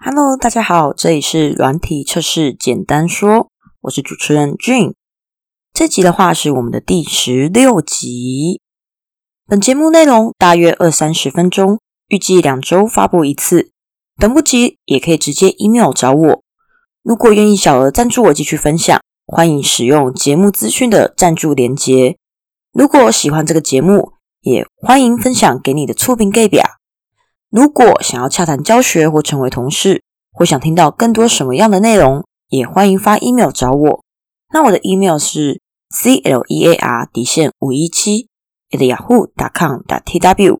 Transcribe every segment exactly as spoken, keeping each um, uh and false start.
Hello， 大家好，这里是软体测试简单说，我是主持人 June。这集的话是我们的第十六集。本节目内容大约二三十分钟，预计两周发布一次。等不及也可以直接 email 找我。如果愿意小额赞助我继续分享，欢迎使用节目资讯的赞助连结。如果喜欢这个节目，也欢迎分享给你的厝边隔壁。如果想要洽谈教学或成为同事，或想听到更多什么样的内容，也欢迎发 email 找我。那我的 email 是 clear 底线五一七 at yahoo dot com dot tw。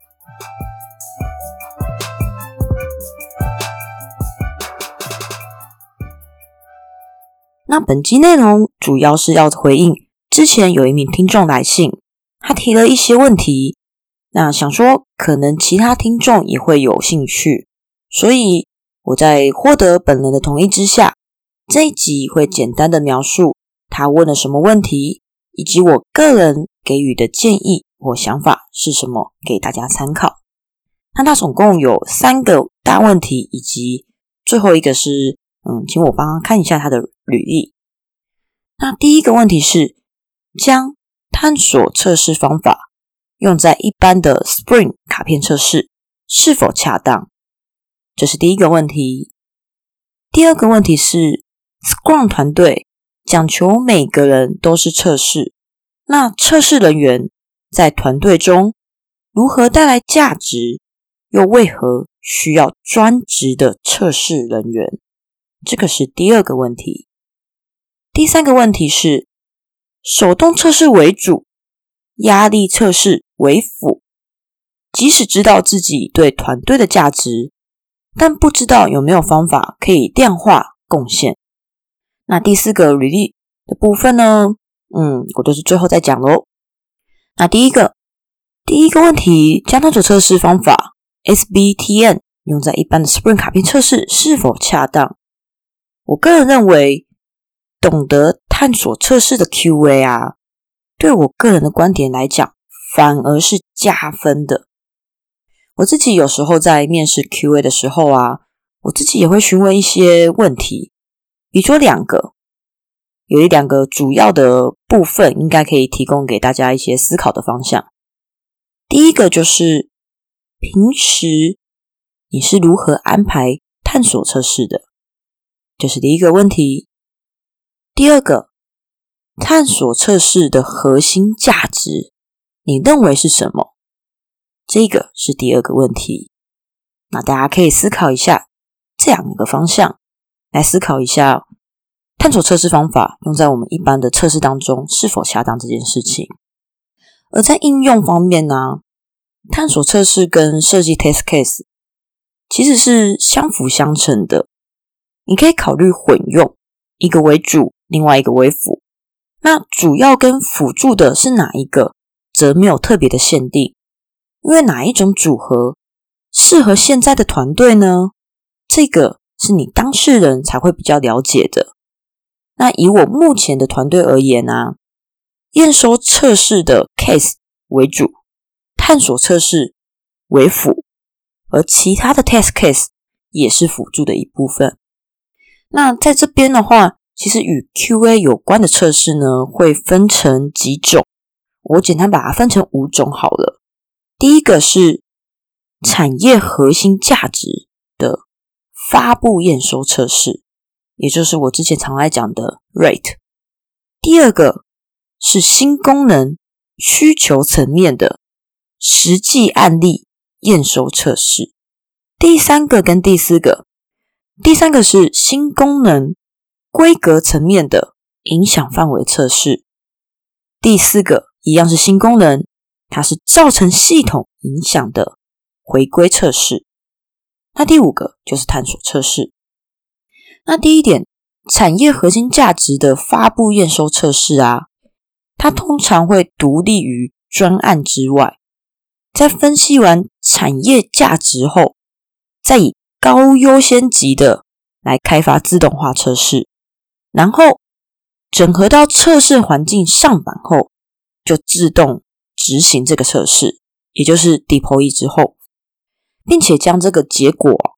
那本集内容主要是要回应之前有一名听众来信，他提了一些问题，那想说可能其他听众也会有兴趣，所以我在获得本人的同意之下，这一集会简单的描述他问了什么问题，以及我个人给予的建议或想法是什么，给大家参考。那他总共有三个大问题，以及最后一个是嗯，请我帮他看一下他的履历。那第一个问题是将探索测试方法用在一般的 Spring 卡片测试是否恰当？这是第一个问题。第二个问题是 Scrum 团队讲求每个人都是测试，那测试人员在团队中如何带来价值，又为何需要专职的测试人员？这个是第二个问题。第三个问题是手动测试为主，压力测试为辅，即使知道自己对团队的价值，但不知道有没有方法可以量化贡献。那第四个履历的部分呢，嗯，我都是最后再讲咯。那第一个第一个问题，将探索测试方法 S B T N 用在一般的 Spring 卡片测试是否恰当？我个人认为懂得探索测试的 Q A 啊，对我个人的观点来讲反而是加分的。我自己有时候在面试 Q A 的时候啊，我自己也会询问一些问题，比如说两个，有一两个主要的部分应该可以提供给大家一些思考的方向。第一个就是平时你是如何安排探索测试的？这是第一个问题。第二个，探索测试的核心价值你认为是什么？这个是第二个问题。那大家可以思考一下这两个方向，来思考一下探索测试方法用在我们一般的测试当中是否恰当这件事情。而在应用方面呢，探索测试跟设计 test case 其实是相辅相成的，你可以考虑混用，一个为主，另外一个为辅。那主要跟辅助的是哪一个，则没有特别的限定，因为哪一种组合适合现在的团队呢？这个是你当事人才会比较了解的。那以我目前的团队而言啊，验收测试的 case 为主，探索测试为辅，而其他的 test case 也是辅助的一部分。那在这边的话，其实与 Q A 有关的测试呢，会分成几种，我简单把它分成五种好了。第一个是产业核心价值的发布验收测试，也就是我之前常来讲的 rate。 第二个是新功能需求层面的实际案例验收测试。第三个跟第四个，第三个是新功能规格层面的影响范围测试。第四个一样是新功能，它是造成系统影响的回归测试。那第五个就是探索测试。那第一点，产业核心价值的发布验收测试啊，它通常会独立于专案之外，在分析完产业价值后，再以高优先级的来开发自动化测试，然后整合到测试环境上版后，就自动执行这个测试，也就是 deploy 之后，并且将这个结果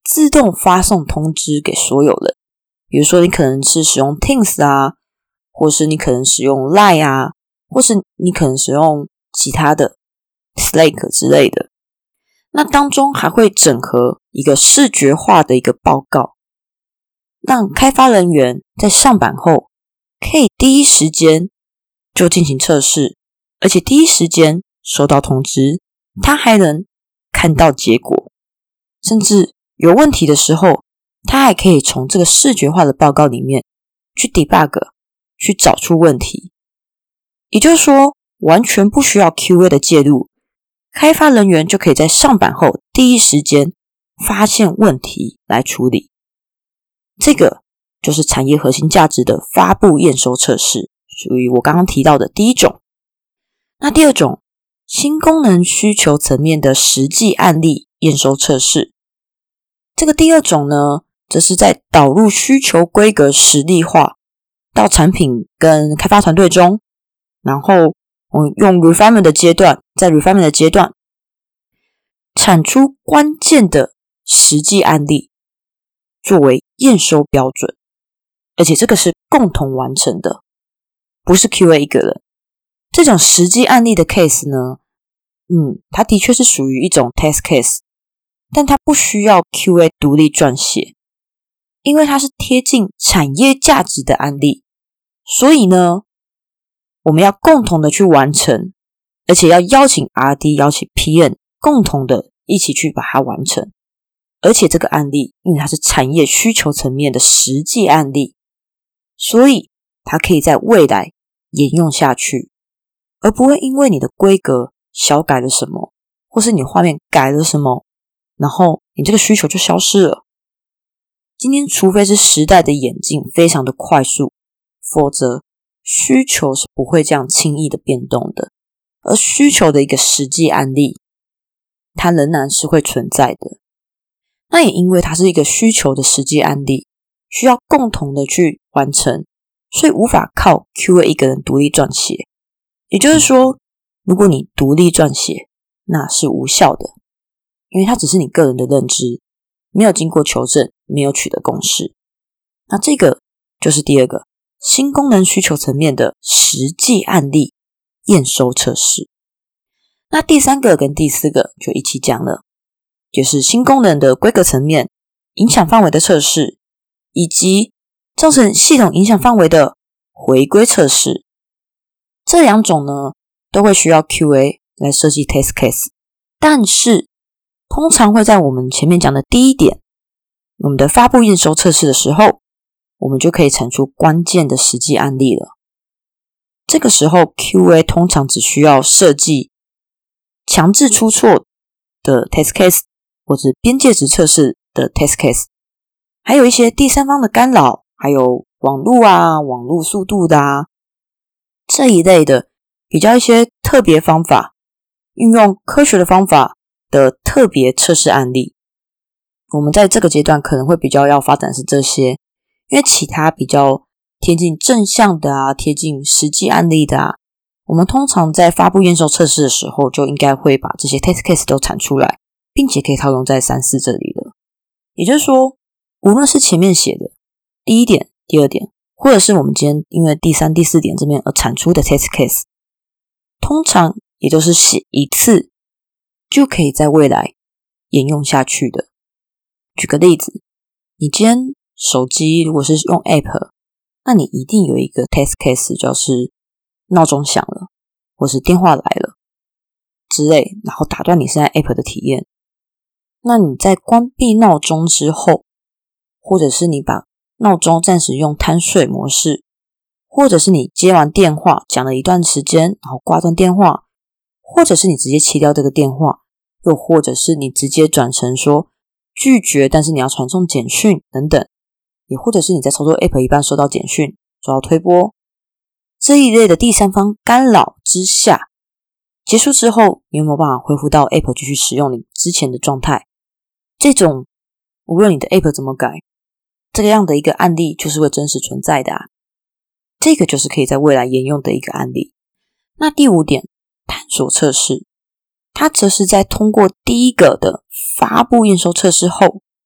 自动发送通知给所有人。比如说你可能是使用 Teams 啊，或是你可能使用 Line 啊，或是你可能使用其他的 Slack 之类的。那当中还会整合一个视觉化的一个报告，让开发人员在上版后可以第一时间就进行测试，而且第一时间收到通知，他还能看到结果，甚至有问题的时候，他还可以从这个视觉化的报告里面去 debug， 去找出问题。也就是说，完全不需要 Q A 的介入，开发人员就可以在上版后第一时间发现问题来处理。这个就是产业核心价值的发布验收测试，属于我刚刚提到的第一种。那第二种，新功能需求层面的实际案例验收测试。这个第二种呢，则是在导入需求规格实例化到产品跟开发团队中，然后我们用 refinement 的阶段，在 refinement 的阶段产出关键的实际案例作为验收标准，而且这个是共同完成的，不是 Q A 一个人。这种实际案例的 case 呢，嗯，它的确是属于一种 test case， 但它不需要 Q A 独立撰写，因为它是贴近产业价值的案例，所以呢，我们要共同的去完成，而且要邀请 R D 邀请 P M 共同的一起去把它完成。而且这个案例因为它是产业需求层面的实际案例，所以它可以在未来沿用下去，而不会因为你的规格小改了什么，或是你画面改了什么，然后你这个需求就消失了。今天除非是时代的演进非常的快速，否则需求是不会这样轻易的变动的，而需求的一个实际案例它仍然是会存在的。那也因为它是一个需求的实际案例，需要共同的去完成，所以无法靠 Q A 一个人独立撰写。也就是说，如果你独立撰写，那是无效的，因为它只是你个人的认知，没有经过求证，没有取得共识。那这个就是第二个新功能需求层面的实际案例验收测试。那第三个跟第四个就一起讲了，就是新功能的规格层面影响范围的测试，以及造成系统影响范围的回归测试。这两种呢，都会需要 Q A 来设计 test case， 但是通常会在我们前面讲的第一点，我们的发布验收测试的时候，我们就可以产出关键的实际案例了。这个时候 Q A 通常只需要设计强制出错的 test case， 或者边界值测试的 test case， 还有一些第三方的干扰，还有网路啊、网路速度的啊，这一类的比较一些特别方法，运用科学的方法的特别测试案例。我们在这个阶段可能会比较要发展是这些，因为其他比较贴近正向的啊，贴近实际案例的啊，我们通常在发布验收测试的时候，就应该会把这些 test case 都产出来，并且可以套用在三四这里了。也就是说，无论是前面写的第一点、第二点，或者是我们今天因为第三、第四点这边而产出的 test case， 通常也都是写一次就可以在未来沿用下去的。举个例子，你今天手机如果是用 app， 那你一定有一个 test case， 就是闹钟响了，或是电话来了之类，然后打断你现在 app 的体验。那你在关闭闹钟之后，或者是你把闹钟暂时用贪睡模式，或者是你接完电话讲了一段时间，然后挂断电话，或者是你直接切掉这个电话，又或者是你直接转成说拒绝，但是你要传送简讯等等，也或者是你在操作 app 一半收到简讯，收到推播，这一类的第三方干扰之下，结束之后，你有没有办法恢复到 app 继续使用你之前的状态？这种无论你的 app 怎么改，这个样的一个案例就是会真实存在的啊。这个就是可以在未来沿用的一个案例。那第五点，探索测试，它则是在通过第一个的发布验收测试后，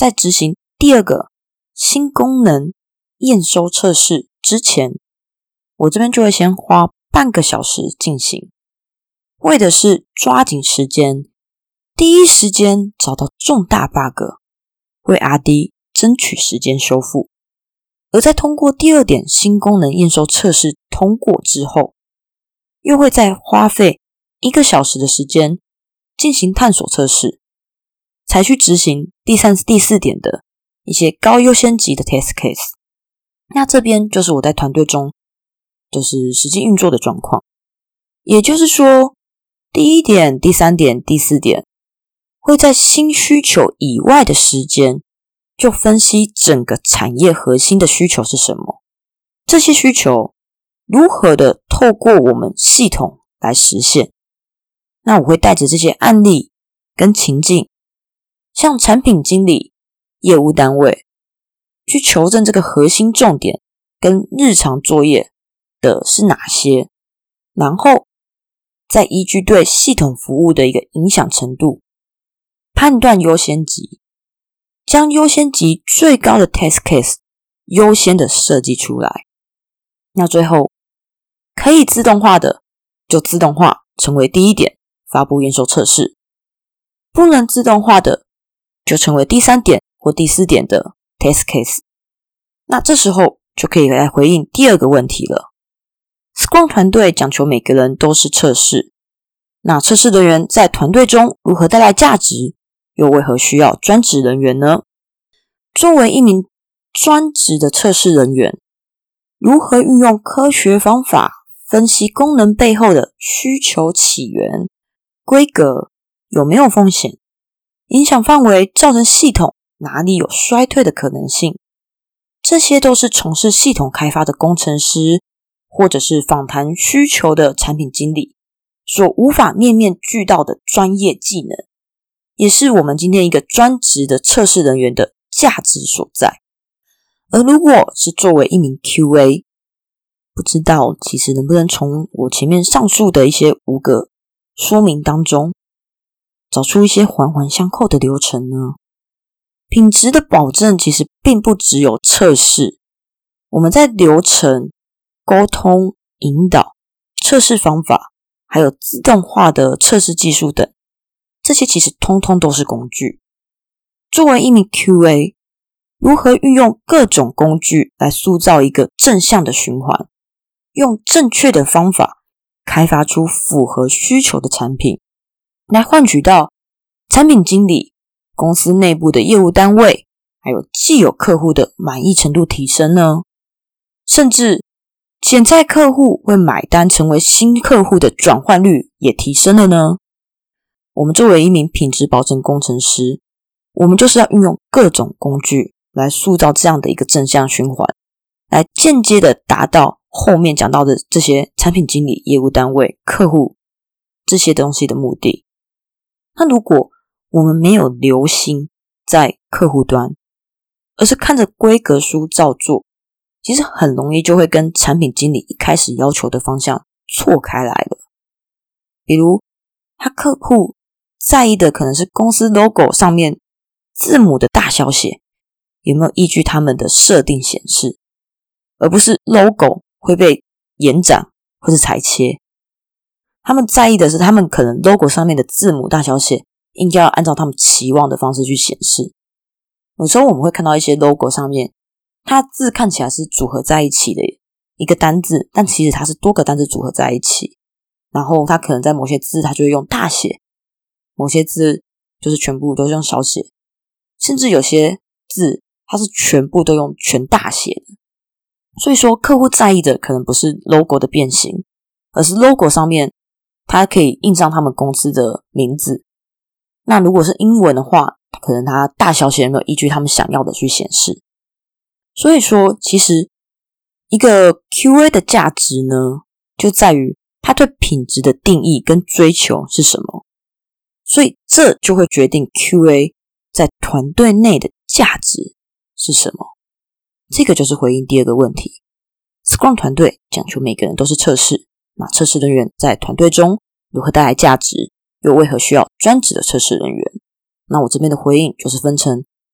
在执行第二个新功能验收测试之前，我这边就会先花半个小时进行，为的是抓紧时间，第一时间找到重大 bug， 为 R D 争取时间修复。而在通过第二点新功能验收测试通过之后，又会再花费一个小时的时间进行探索测试，才去执行第三、第四点的一些高优先级的 test case。 那这边就是我在团队中就是实际运作的状况。也就是说，第一点、第三点、第四点会在新需求以外的时间就分析整个产业核心的需求是什么，这些需求如何的透过我们系统来实现。那我会带着这些案例跟情境，向产品经理、业务单位去求证这个核心重点跟日常作业的是哪些，然后再依据对系统服务的一个影响程度，判断优先级，将优先级最高的 test case 优先的设计出来。那最后可以自动化的就自动化成为第一点发布验收测试，不能自动化的就成为第三点或第四点的 test case。 那这时候就可以来回应第二个问题了。 Scrum 团队讲求每个人都是测试，那测试人员在团队中如何带来价值，又为何需要专职人员呢？作为一名专职的测试人员，如何运用科学方法分析功能背后的需求起源、规格有没有风险、影响范围造成系统哪里有衰退的可能性，这些都是从事系统开发的工程师或者是访谈需求的产品经理所无法面面俱到的专业技能，也是我们今天一个专职的测试人员的价值所在。而如果是作为一名 Q A， 不知道其实能不能从我前面上述的一些五个说明当中找出一些环环相扣的流程呢？品质的保证其实并不只有测试，我们在流程、沟通、引导、测试方法，还有自动化的测试技术等，这些其实通通都是工具。作为一名 Q A， 如何运用各种工具来塑造一个正向的循环，用正确的方法开发出符合需求的产品，来换取到产品经理、公司内部的业务单位，还有既有客户的满意程度提升呢？甚至潜在客户会买单成为新客户的转换率也提升了呢？我们作为一名品质保证工程师，我们就是要运用各种工具来塑造这样的一个正向循环，来间接的达到后面讲到的这些产品经理、业务单位、客户这些东西的目的。那如果我们没有留心在客户端，而是看着规格书照做，其实很容易就会跟产品经理一开始要求的方向错开来了。比如他客户在意的可能是公司 logo 上面字母的大小写有没有依据他们的设定显示，而不是 logo 会被延展或是裁切。他们在意的是他们可能 logo 上面的字母大小写应该要按照他们期望的方式去显示。有时候我们会看到一些 logo 上面它字看起来是组合在一起的一个单字，但其实它是多个单字组合在一起，然后它可能在某些字它就会用大写，某些字就是全部都是用小写，甚至有些字它是全部都用全大写的。所以说客户在意的可能不是 logo 的变形，而是 logo 上面它可以印上他们公司的名字。那如果是英文的话，可能它大小写有没有依据他们想要的去显示。所以说其实一个 Q A 的价值呢，就在于他对品质的定义跟追求是什么，所以这就会决定 Q A 在团队内的价值是什么。这个就是回应第二个问题， Scrum 团队讲求每个人都是测试，那测试人员在团队中如何带来价值，又为何需要专职的测试人员。那我这边的回应就是分成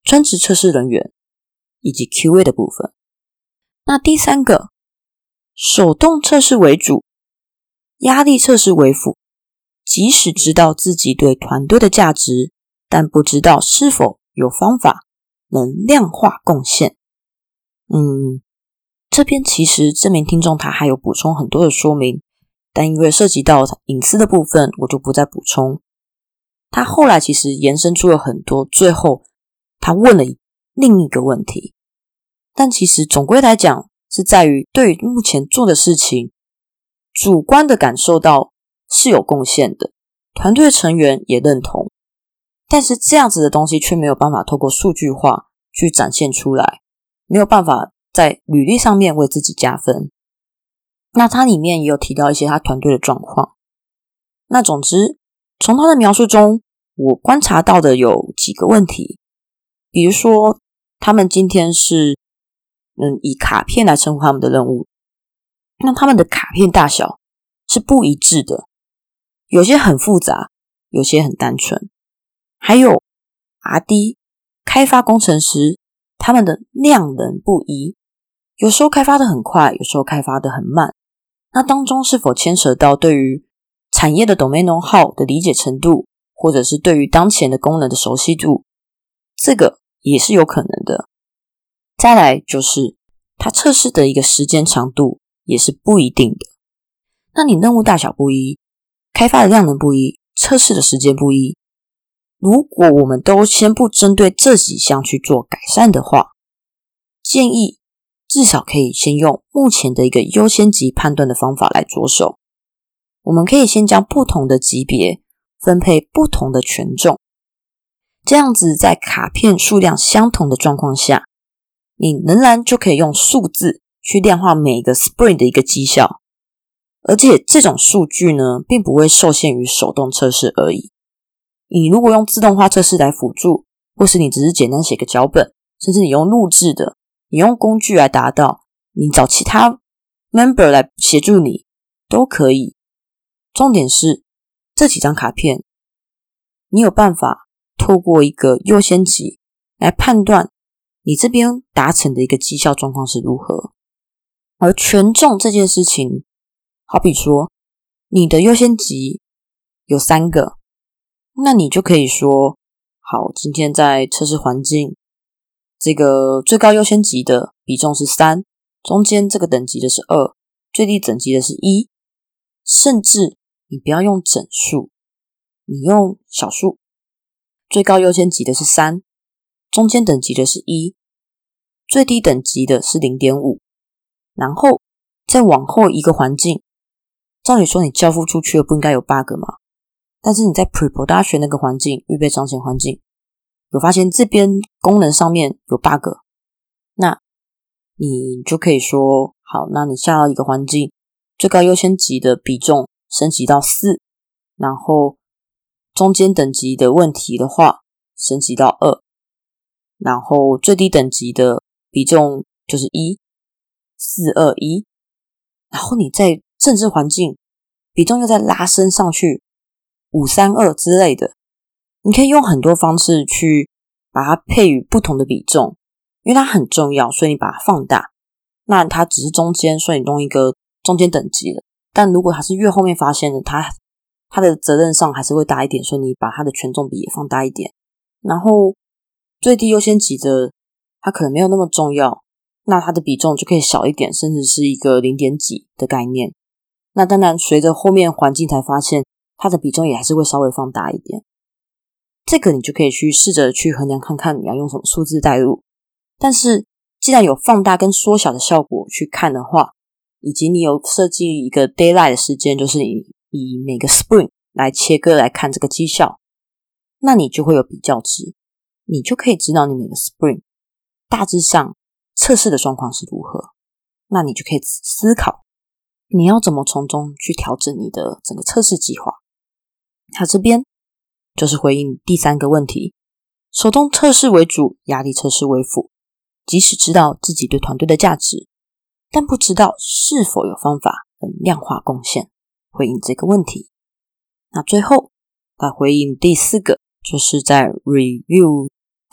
专职测试人员以及 Q A 的部分。那第三个，手动测试为主，压力测试为辅，即使知道自己对团队的价值，但不知道是否有方法能量化贡献。嗯，这边其实这名听众他还有补充很多的说明，但因为涉及到隐私的部分，我就不再补充。他后来其实延伸出了很多，最后他问了另一个问题，但其实总归来讲是在于对于目前做的事情主观的感受到是有贡献的，团队成员也认同，但是这样子的东西却没有办法透过数据化去展现出来，没有办法在履历上面为自己加分。那他里面也有提到一些他团队的状况。那总之从他的描述中，我观察到的有几个问题，比如说他们今天是嗯以卡片来称呼他们的任务，那他们的卡片大小是不一致的，有些很复杂，有些很单纯。还有 R D 开发工程师他们的量能不一，有时候开发的很快，有时候开发的很慢。那当中是否牵扯到对于产业的 domain know-how 的理解程度，或者是对于当前的功能的熟悉度，这个也是有可能的。再来就是它测试的一个时间长度也是不一定的。那你任务大小不一，开发的量能不一，测试的时间不一，如果我们都先不针对这几项去做改善的话，建议至少可以先用目前的一个优先级判断的方法来着手。我们可以先将不同的级别分配不同的权重，这样子在卡片数量相同的状况下，你仍然就可以用数字去量化每个 sprint 的一个绩效。而且这种数据呢，并不会受限于手动测试而已。你如果用自动化测试来辅助，或是你只是简单写个脚本，甚至你用录制的，你用工具来达到，你找其他 member 来协助你，都可以。重点是这几张卡片，你有办法透过一个优先级来判断你这边达成的一个绩效状况是如何。而权重这件事情，好比说你的优先级有三个，那你就可以说，好，今天在测试环境，这个最高优先级的比重是三，中间这个等级的是二，最低等级的是一，甚至你不要用整数，你用小数，最高优先级的是三，中间等级的是一，最低等级的是 零点五， 然后再往后一个环境，照理说你交付出去的不应该有 bug 吗？但是你在 pre-production 那个环境，预备彰显环境，有发现这边功能上面有 bug， 那你就可以说，好，那你下到一个环境，最高优先级的比重升级到四，然后中间等级的问题的话升级到二，然后最低等级的比重就是一，四二一，然后你在政治环境比重又再拉升上去五三二之类的，你可以用很多方式去把它配于不同的比重，因为它很重要，所以你把它放大。那它只是中间，所以你弄一个中间等级的，但如果它是越后面发现的，它它的责任上还是会大一点，所以你把它的权重比也放大一点。然后最低优先级的它可能没有那么重要，那它的比重就可以小一点，甚至是一个零点几的概念。那当然随着后面环境才发现它的比重也还是会稍微放大一点，这个你就可以去试着去衡量看看你要用什么数字代入。但是既然有放大跟缩小的效果去看的话，以及你有设计一个 daylight 的时间，就是你以每个 sprint 来切割来看这个绩效，那你就会有比较值，你就可以知道你每个 sprint 大致上测试的状况是如何，那你就可以思考你要怎么从中去调整你的整个测试计划。它这边就是回应第三个问题，手动测试为主，压力测试为辅，即使知道自己对团队的价值，但不知道是否有方法能量化贡献，回应这个问题。那最后来回应第四个，就是在 review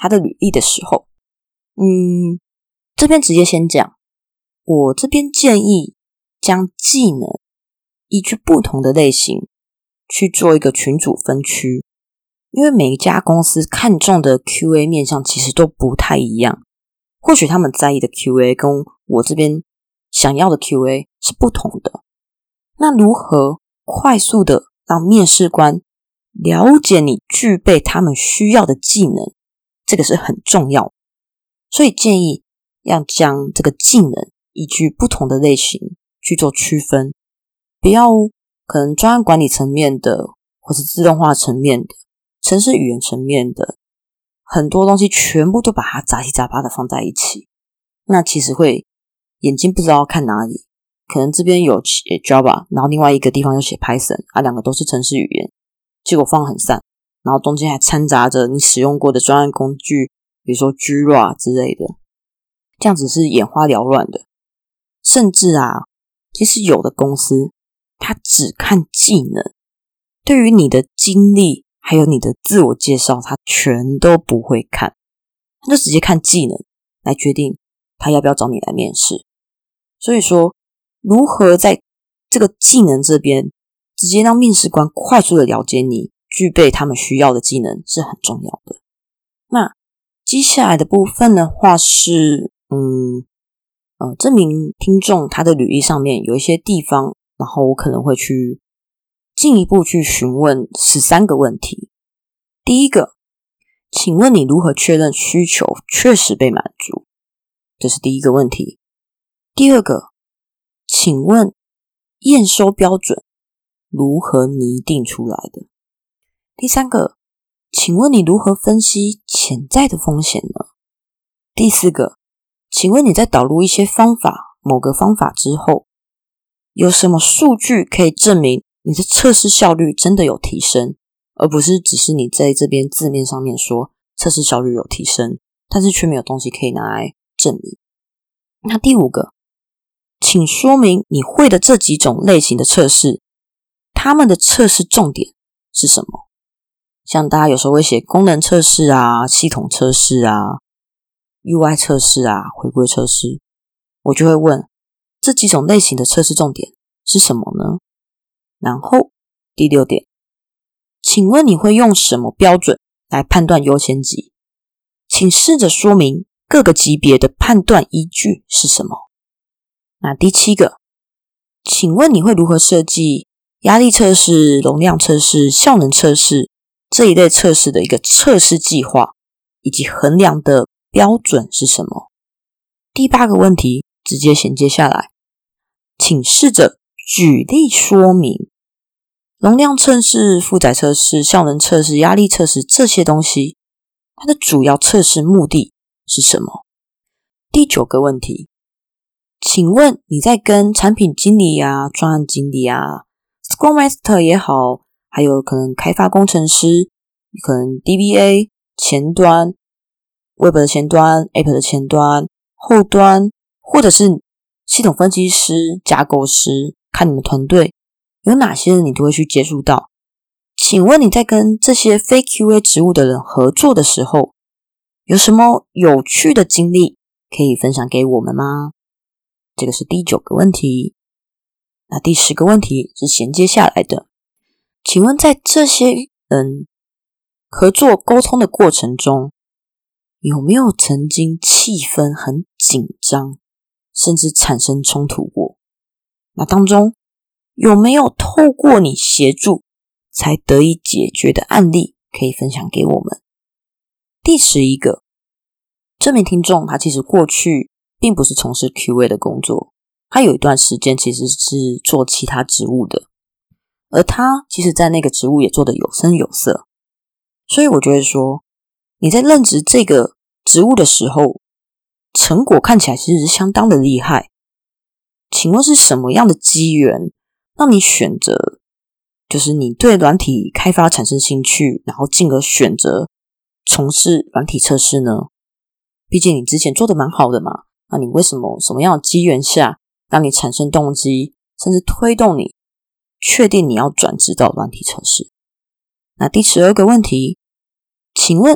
他的履历的时候，嗯，这边直接先讲，我这边建议将技能依据不同的类型去做一个群组分区，因为每一家公司看重的 Q A 面向其实都不太一样，或许他们在意的 Q A 跟我这边想要的 Q A 是不同的。那如何快速的让面试官了解你具备他们需要的技能，这个是很重要的。所以建议要将这个技能依据不同的类型去做区分，不要可能专案管理层面的，或是自动化层面的，程式语言层面的，很多东西全部都把它杂七杂八的放在一起，那其实会眼睛不知道看哪里，可能这边有写 Java， 然后另外一个地方又写 Python， 啊，两个都是程式语言，结果放很散，然后中间还掺杂着你使用过的专案工具，比如说 Jira 之类的，这样子是眼花缭乱的。甚至啊，其实有的公司它只看技能，对于你的经历还有你的自我介绍，它全都不会看，它就直接看技能来决定他要不要找你来面试。所以说，如何在这个技能这边直接让面试官快速的了解你具备他们需要的技能是很重要的。那接下来的部分的话是嗯呃，这名听众他的履历上面有一些地方，然后我可能会去进一步去询问十三个问题。第一个，请问你如何确认需求确实被满足？这是第一个问题。第二个，请问验收标准如何拟定出来的？第三个，请问你如何分析潜在的风险呢？第四个，请问你在导入一些方法，某个方法之后，有什么数据可以证明你的测试效率真的有提升，而不是只是你在这边字面上面说测试效率有提升，但是却没有东西可以拿来证明。那第五个，请说明你会的这几种类型的测试，他们的测试重点是什么？像大家有时候会写功能测试啊、系统测试啊、U I 测试啊、回归测试，我就会问这几种类型的测试重点是什么呢？然后第六点，请问你会用什么标准来判断优先级？请试着说明各个级别的判断依据是什么？那第七个，请问你会如何设计压力测试、容量测试、效能测试这一类测试的一个测试计划，以及衡量的标准是什么？第八个问题直接衔接下来，请试着举例说明容量测试、负载测试、效能测试、压力测试这些东西，它的主要测试目的是什么？第九个问题，请问你在跟产品经理啊、专案经理啊、Scrum Master 也好，还有可能开发工程师，可能 D B A 前端 Web 的前端 App 的前端后端，或者是系统分析师、架构师，看你们团队有哪些人你都会去接触到。请问你在跟这些非 Q A 职务的人合作的时候，有什么有趣的经历可以分享给我们吗？这个是第九个问题。那第十个问题是衔接下来的，请问在这些人合作沟通的过程中，有没有曾经气氛很紧张，甚至产生冲突过？那当中有没有透过你协助才得以解决的案例可以分享给我们？第十一个，这名听众他其实过去并不是从事 Q A 的工作，他有一段时间其实是做其他职务的，而他其实在那个职务也做得有声有色。所以我觉得说，你在任职这个职务的时候，成果看起来其实是相当的厉害。请问是什么样的机缘让你选择，就是你对软体开发产生兴趣，然后进而选择从事软体测试呢？毕竟你之前做得蛮好的嘛，那你为什么什么样的机缘下让你产生动机，甚至推动你确定你要转职到软体测试？那第十二个问题，请问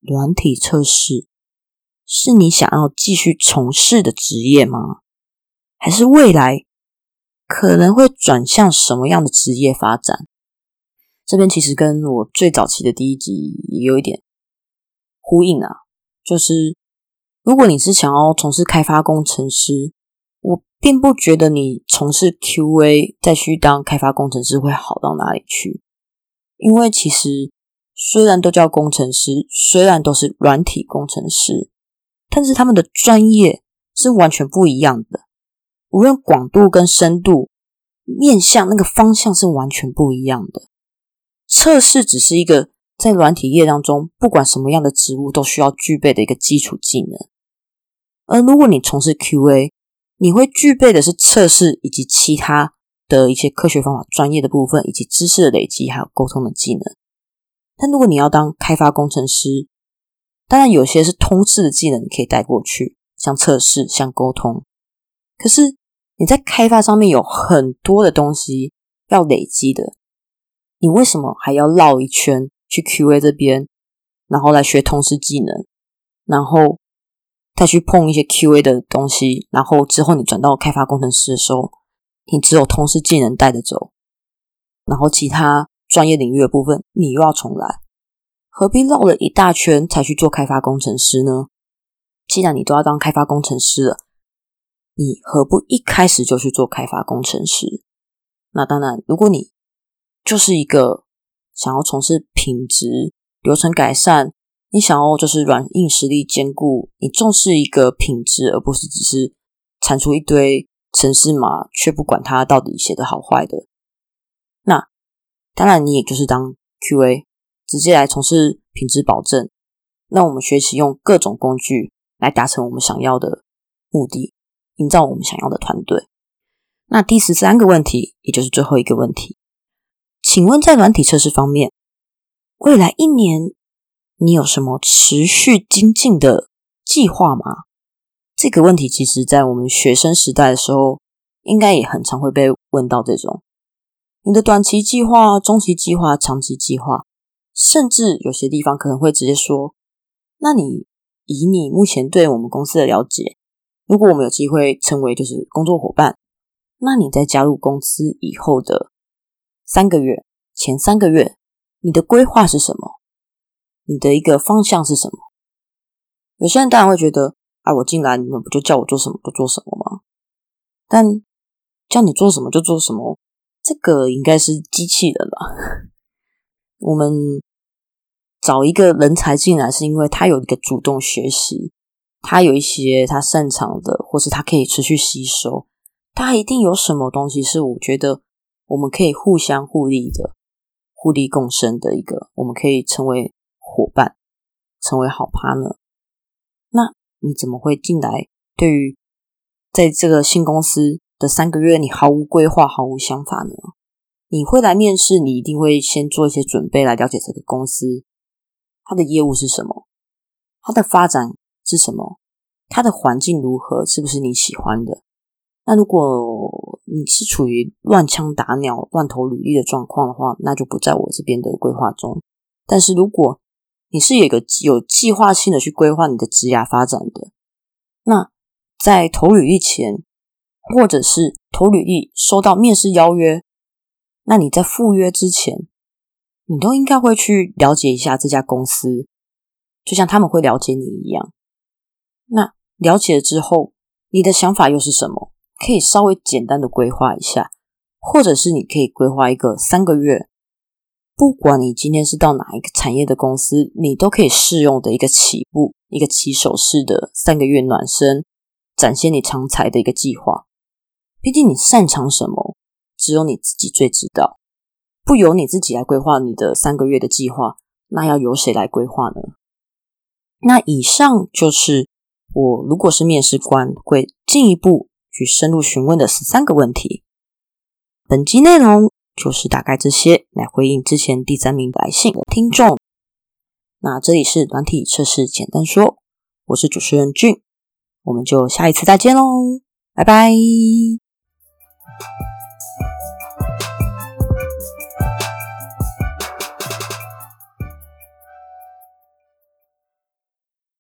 软体测试是你想要继续从事的职业吗？还是未来可能会转向什么样的职业发展？这边其实跟我最早期的第一集也有一点呼应啊，就是如果你是想要从事开发工程师，我并不觉得你从事 Q A 再去当开发工程师会好到哪里去，因为其实虽然都叫工程师，虽然都是软体工程师，但是他们的专业是完全不一样的，无论广度跟深度，面向那个方向是完全不一样的。测试只是一个在软体业当中不管什么样的职务都需要具备的一个基础技能，而如果你从事 Q A， 你会具备的是测试以及其他的一些科学方法专业的部分，以及知识的累积还有沟通的技能。但如果你要当开发工程师，当然有些是通识的技能你可以带过去，像测试像沟通，可是你在开发上面有很多的东西要累积的，你为什么还要绕一圈去 Q A 这边，然后来学通识技能，然后再去碰一些 Q A 的东西，然后之后你转到开发工程师的时候，你只有通识技能带着走，然后其他专业领域的部分你又要重来，何必绕了一大圈才去做开发工程师呢？既然你都要当开发工程师了，你何不一开始就去做开发工程师？那当然，如果你就是一个想要从事品质、流程改善，你想要就是软硬实力兼顾，你重视一个品质，而不是只是产出一堆程式码，却不管它到底写的好坏的，那当然你也就是当 Q A， 直接来从事品质保证，让我们学习用各种工具来达成我们想要的目的，营造我们想要的团队。那第十三个问题，也就是最后一个问题，请问在软体测试方面，未来一年你有什么持续精进的计划吗？这个问题其实在我们学生时代的时候，应该也很常会被问到这种你的短期计划、中期计划、长期计划，甚至有些地方可能会直接说，那你以你目前对我们公司的了解，如果我们有机会成为就是工作伙伴，那你在加入公司以后的三个月，前三个月，你的规划是什么？你的一个方向是什么？有些人当然会觉得，啊，我进来你们不就叫我做什么就做什么吗？但叫你做什么就做什么，这个应该是机器人吧。我们找一个人才进来是因为他有一个主动学习，他有一些他擅长的，或是他可以持续吸收，他一定有什么东西是我觉得我们可以互相互利的，互利共生的一个，我们可以成为伙伴，成为好 partner。 那你怎么会进来，对于在这个新公司的三个月你毫无规划毫无想法呢？你会来面试，你一定会先做一些准备来了解这个公司，它的业务是什么，它的发展是什么，它的环境如何，是不是你喜欢的。那如果你是处于乱枪打鸟乱投履历的状况的话，那就不在我这边的规划中。但是如果你是有一个有计划性的去规划你的职涯发展的，那在投履历前，或者是投履历收到面试邀约，那你在赴约之前，你都应该会去了解一下这家公司，就像他们会了解你一样。那了解了之后，你的想法又是什么？可以稍微简单的规划一下，或者是你可以规划一个三个月，不管你今天是到哪一个产业的公司，你都可以适用的一个起步，一个起手式的三个月暖身，展现你长才的一个计划。毕竟你擅长什么，只有你自己最知道，不由你自己来规划你的三个月的计划，那要由谁来规划呢？那以上就是我如果是面试官会进一步去深入询问的十三个问题。本集内容就是大概这些，来回应之前第三名来信的听众。那这里是软体测试简单说，我是主持人俊，我们就下一次再见咯，拜拜。